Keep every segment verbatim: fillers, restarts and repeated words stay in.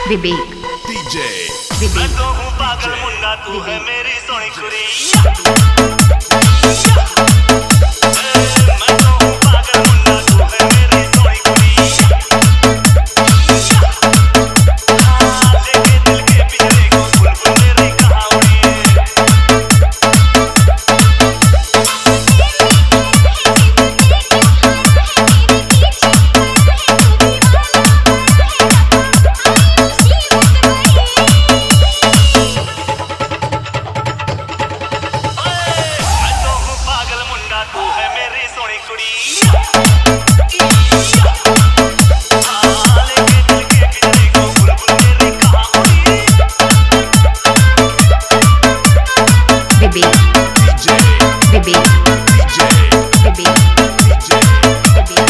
विवेक DJ मैं तो हूँ पागल मुन्ना, तू है मेरी सोनी कुड़ी। मैं तो हूँ पागल मुन्ना, तू है मेरी सोनी कुड़ी। लेके दिल के पिंजरे को बुलबुल मेरी कहाँ उड़ी है। तू है मेरी सोनी कुड़ी। लेके दिल के पिंजरे को बुलबुल मेरी कहाँ उड़ी है। Vivek DJ Vivek DJ Vivek DJ Vivek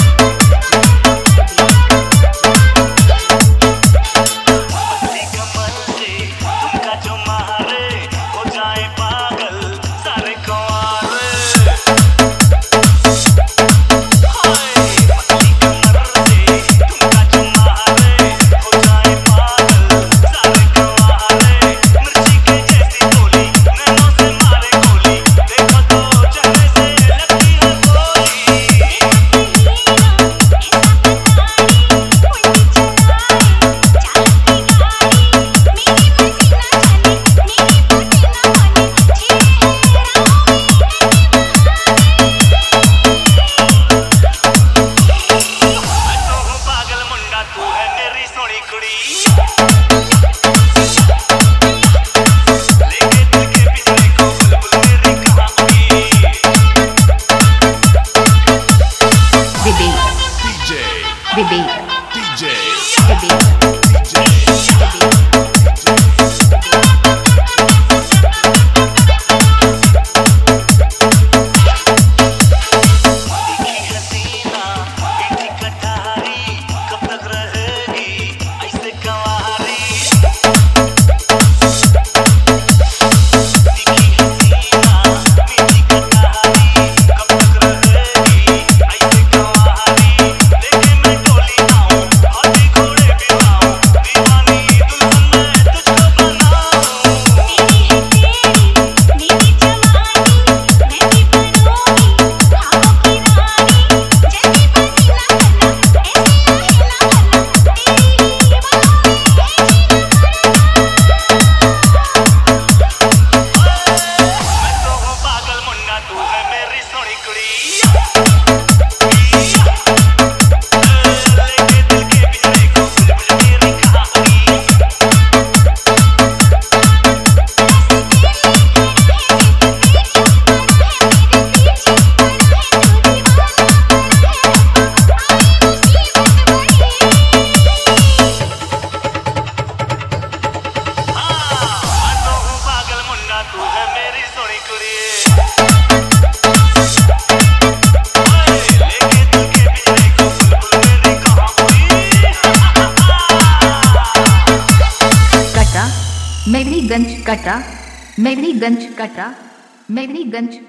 पतली कमर से तुमका जो मारे हो जाए पागल सारे कुंवारे। पतली कमर से तुमका जो मारे हो जाए पागल सारे कुंवारे। मिर्ची के जैसी गोली नैनों से मारे गोली, देखो तो चेहरे से लगती है गोली। मैं तो हूँ पागल मुन्ना, तू है मेरी सोनी कुड़ी। लेके दिल के पिंजरे को बुलबुल मेरी कहाँ उड़ी है। Vivek DJ Vivek DJ Vivek DJ देखी हसीना मीठी कटारी, कब तक रहेगी ऐसे कंवारी। देखी हसीना मीठी कटारी, कब तक रहेगी ऐसे कंवारी। लेके मैं डोली आऊं, हाथी घोड़े भी आऊं, दीवानी दुल्हन मैं तुझको बनाऊं। मैं तो हूँ पागल मुन्ना, तू है मेरी सोनी कुड़ी। लेके दिल के पिंजरे को बुलबुल मेरी कहाँ उड़ी है। मैं तो हूँ पागल मुन्ना, तू है मेरी सोनी कुड़ी। लेके दिल के पिंजरे को बुलबुल मेरी कहाँ उड़ी है। कटा मेवनीगंज कटा मेवनीगंज कटा मेवनीगंज